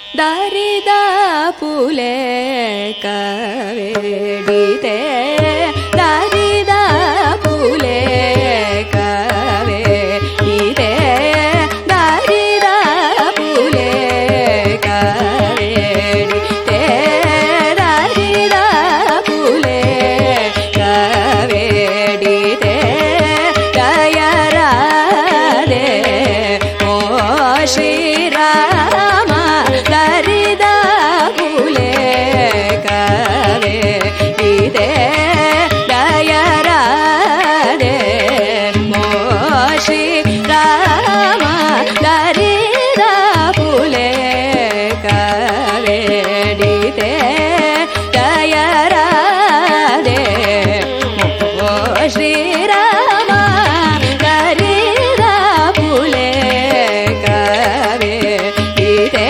ದರಿದ ಪುಲೆ ಕವೇಡಿತೆ ದರಿದ ಪುಲೆ ಕವೇಡಿತೆ ದರಿದ ಪುಲೆ ಕವೇಡಿತೆ ದರಿದ ಪುಲೆ ಕವೇಡಿತೆ ದಯರಾದೆ ಓ ಶ್ರೀರಾಮ ದರಿದ ಪುಲೆ ಕವೇಡಿತೆ ದಯರಾದೆ ಓ ಶ್ರೀರಾಮ ದರಿದ ಪುಲೆ ಕವೇಡಿತೆ ದಯರಾದೆ ಓ ಶ್ರೀರಾಮ ದರಿದ ಪುಲೆ ಕವೇಡಿತೆ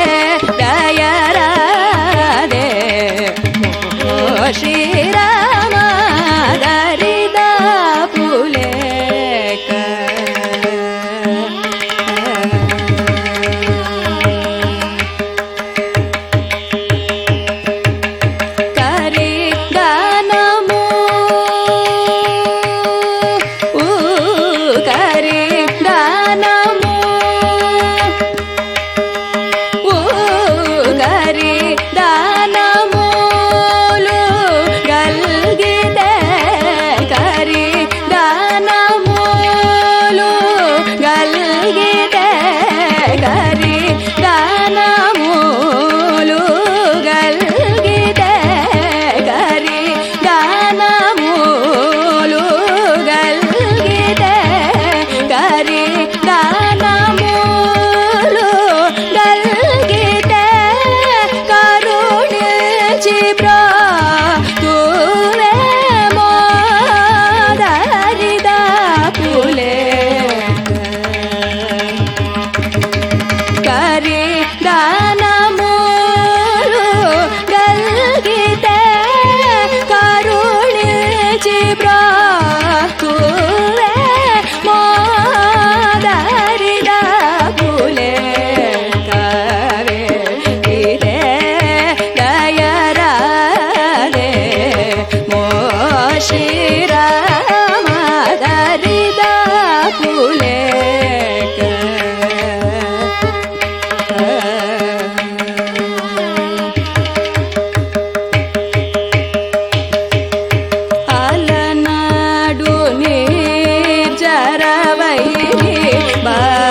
ದಯರಾದೆ ಓ ಶ್ರೀರಾಮ ದರಿದ ಪುಲೆ ಕರಿ ಗಾನಮು ಕರಿ ಗಾನಮು ಗರಿ ದಾನಮೂಲು ಗಲ್ಗಿದೆ ಕರಿ ದಾನಮೂಲು ಗಲ್ಗಿದೆ ಕರಿ ದಾನಮೂಲು ಗಲ್ಗಿದೆ ಕರಿ ದಾನಮೂಲು ಗಲ್ಗಿದೆ ಕರಿ ದಾನಮೂಲು ಗಲ್ಗಿದೆ ಕರುಣಿಸಿ ಬ್ರತುವೆ ಮೋದರಿದ ಪುಲೆ ಕರಿ ದಾನಮೂಲು ಗಲ್ಗಿದೆ ಕರುಣಿಸಿ ಬ್ರತುವೆ ಮೋದರಿದ ಪುಲೆ ಕವೇಡಿತೆ ದಯರಾದೆ ಮೋ ಶ್ರೀರಾಮ ದರಿದ ಪುಲೆ ಅಲನಾಡು ನಿರ್ಜರವೈರಿ ಬಾ